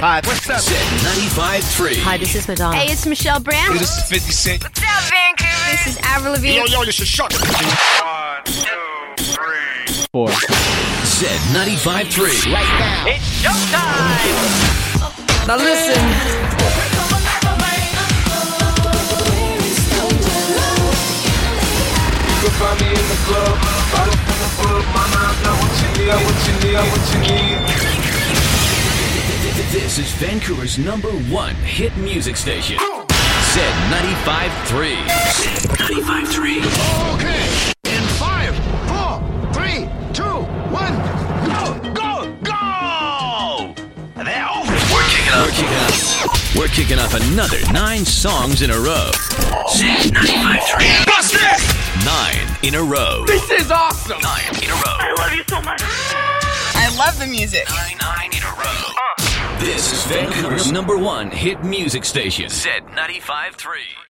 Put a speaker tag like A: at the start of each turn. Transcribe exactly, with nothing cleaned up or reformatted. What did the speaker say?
A: Hi, what's up?
B: Z ninety-five three.
C: Hi, this is Madonna.
D: Hey, it's Michelle Branch.
A: Hey, this is fifty Cent.
D: What's up, Vancouver? This is Avril Lavigne.
A: Yo, yo, this is Shut.
E: One, two, three.
F: Four.
B: Z ninety-five three.
A: Right now.
E: It's showtime!
C: Now listen.
G: You can find me in the club, bottle from the club, mama, I got what you need, what you need, what you need.
B: This is Vancouver's number one hit music station. Z ninety-five three. Z ninety-five three.
A: Okay. In five, four, three, two, one, go, go, go! They're over.
B: We're kicking off. We're kicking off. We're kicking off another nine songs in a row. Z ninety-five three.
A: Bust it!
B: Nine in a row.
A: This is awesome.
B: Nine in a row.
E: I love you so much.
D: I love the music.
B: Nine, nine in a row. This is Vancouver's number one hit music station. Z ninety-five three.